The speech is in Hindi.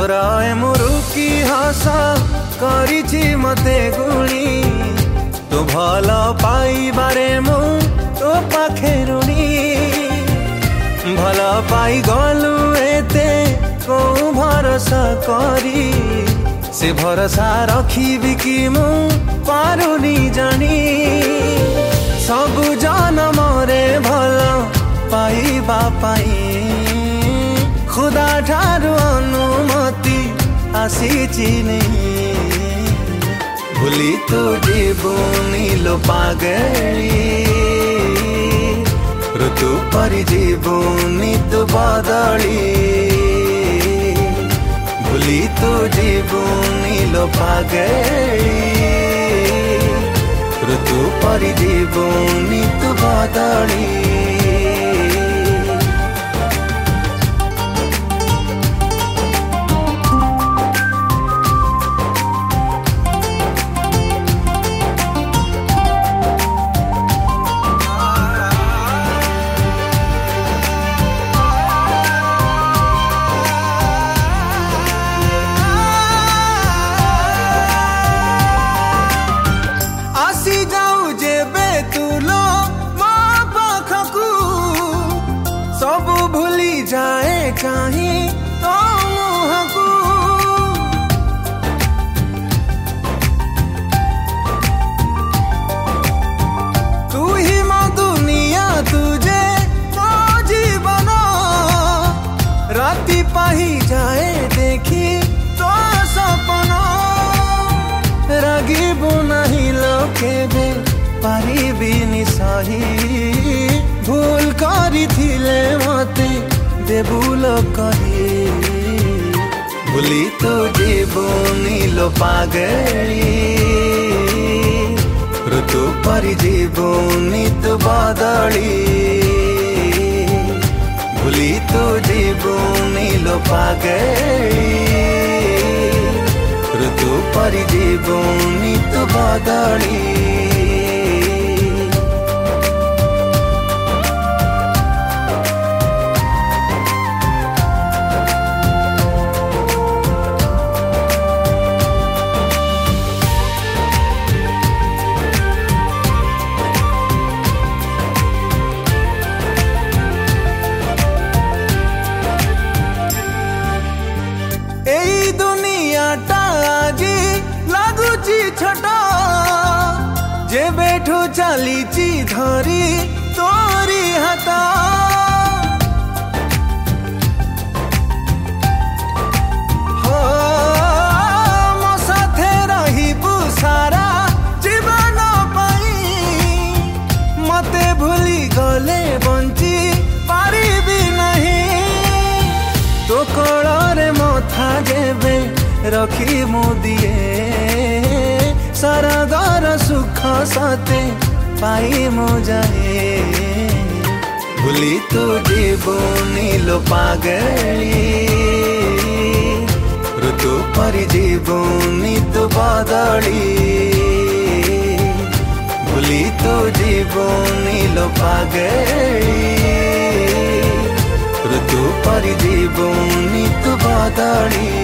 तोराए मुरुकी हस करिछि मते गुणी तू भल पाइबारे मु तो पाखे ऋणी भल पाई गलु एते को भरोसा करी से भरोसा रखी कि मु पारुनी जानी सबु जन्म रे भल पाइबा पाई खुदा ठारू अनुमति आसीछि नहीं भूली तू जीवनी लो पागली ऋतु परी जीवनी तू बदली भूली तू जीवनी लो पागली ऋतु परी जीवनी तू बदली सब भूली जाए चाहे तो मुहको तू ही माँ दुनिया तुझे तो जीवन राती पाही जाए देखी तो सपना रागिबु नहीं लोके बे पारिबिनी सही भूल करी थिले मते देबुल कही भूली तो जीवनी लो पागली ऋतु परी जीवनी तू बदली भूली तो जीवनी लो पागली ऋतु परी जीवनी तू बदली एई दुनिया टाजी लागुची छोटा जे बैठो चलीची धरी तोरी हाथ हो मो साथे रहिबु सारा जीवन पाई मते भूली गले बंची पारिबी नहीं तो कଳରେ मथा जेबे रखी मुदिए सारा घर सुख सते पाई मो जाए भूली तू जीवनी लो पागली ऋतु परी जीवनी तू बदली भूली तू जीवनी लो पागली ऋतु परी जीवनी तू बदली